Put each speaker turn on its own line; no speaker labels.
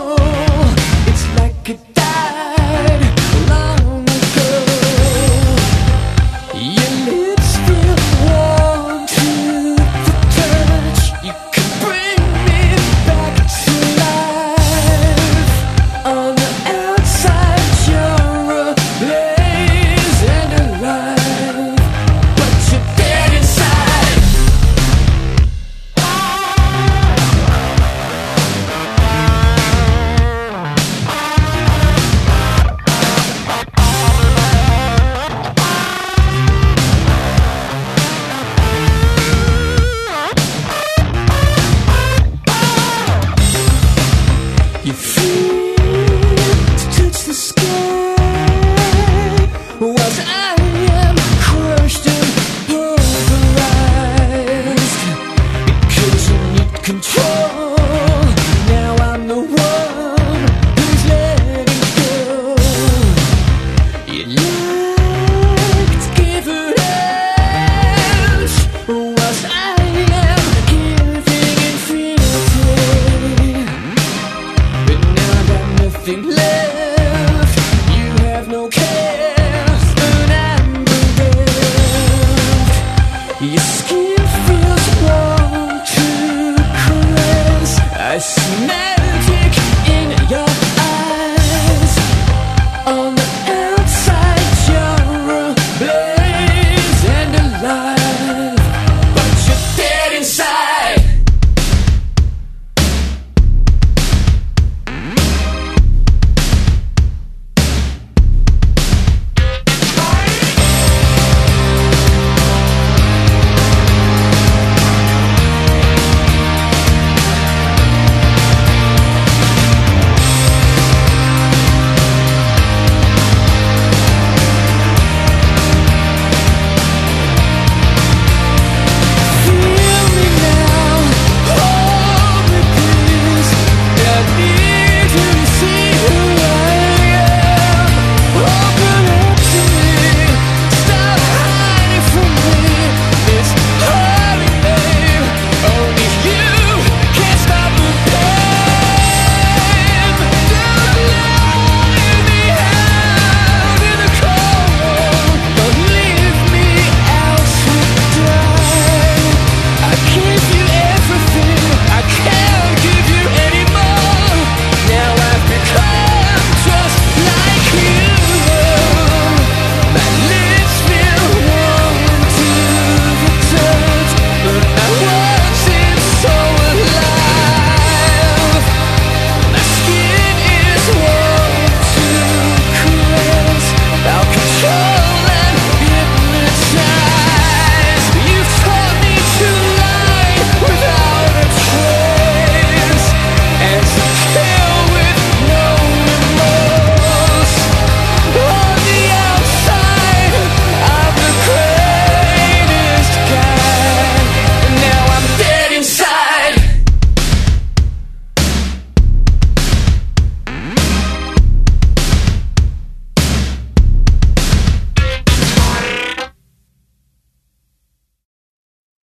It's like it died long ago. Your lips feel warm to the touch. You can bring me back to life. On the outside you're a blaze and alive, but you're dead inside. You feel to touch the sky, whilst I am crushed and pulverized. Because you need control, now I'm the one who's letting go. You like to give it out, whilst I am giving infinity. But now I got nothing left.